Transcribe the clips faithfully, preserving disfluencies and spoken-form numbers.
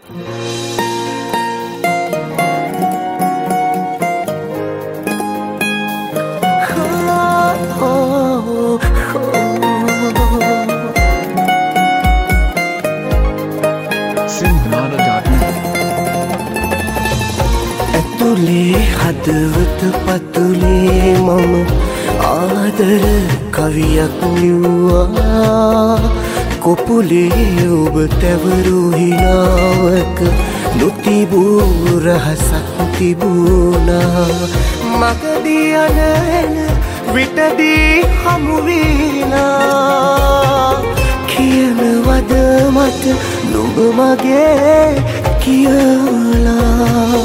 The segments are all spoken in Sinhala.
ඇතුලේ හදවත පතුලේ මම ආදර කවියක් ලිව්වා කොපුලේ ඔබ තැවරු හිනාවක නොතිබූ රහසක් තිබුණා මගදී යන එන විටදී හමු වීනා කියනවද මට නුඹ මගේ කියලා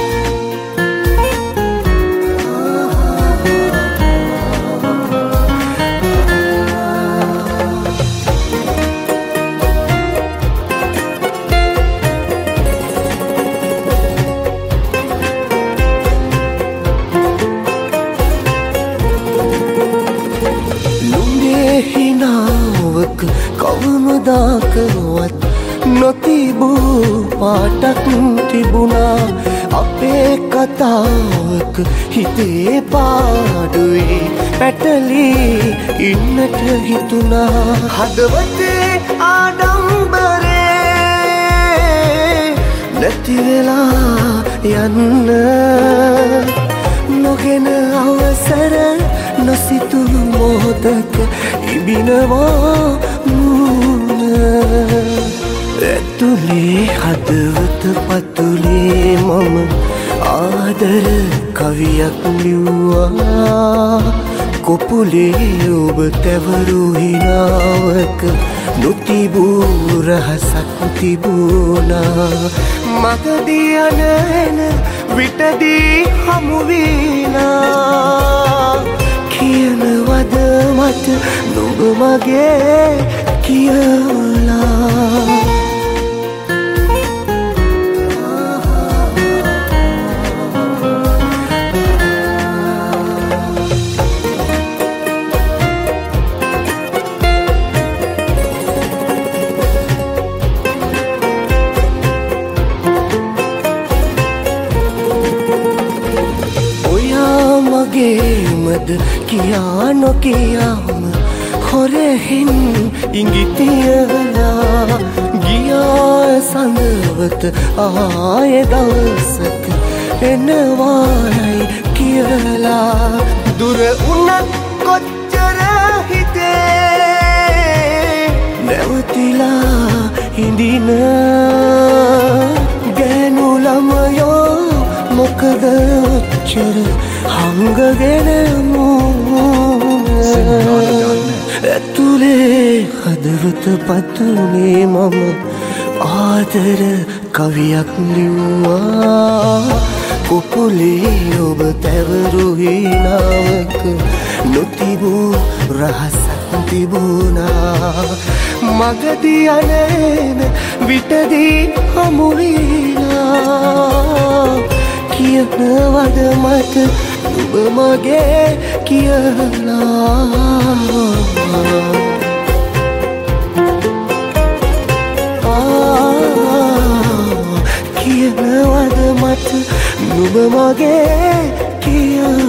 කවමදාකවත් නොතිබූ පාටක් තිබුණා අපේ කතාවක හිතේ පාඩුවේ පැටලී ඉන්නට හිතුණා හදවතේ ආඩම්බරේ නැති වෙලා යන්න නොගෙන අවසර නොසිතු මොහොතක ඉබිනවා ඇතුලේ හදවත පතුලේ මම ආදර කවියක් ලිව්වා කොපුලේ ඔබ තැවරු හිනාවක නොතිබූ රහසක් තිබුණා මගදී යන එන විටදී හමු වීනා කියනවද මට නුඹ මගේ කියලා මගේමද කියා නොකියාම හොරෙහින් ඉඟිතියලා ගියා සඳවත ආය දවසක එනවායි කියලා දුර උනත් කොච්චර හිතේ නැවතිලා හිඳින ගෑනු ළමයෝ මොකද ඔච්චර හංගගෙන ඇතුලේ හදවත පතුලේ මම ආදර කවියක් ලිව්වා කොපුලේ ඔබ තැවරු හිනාවක නොතිබූ රහසක් තිබුණා මගදී යන විටදී හමු වීනා කියනවද මට නුඹ මගේ කියලා කියනවද මට නුඹ මගේ කියලා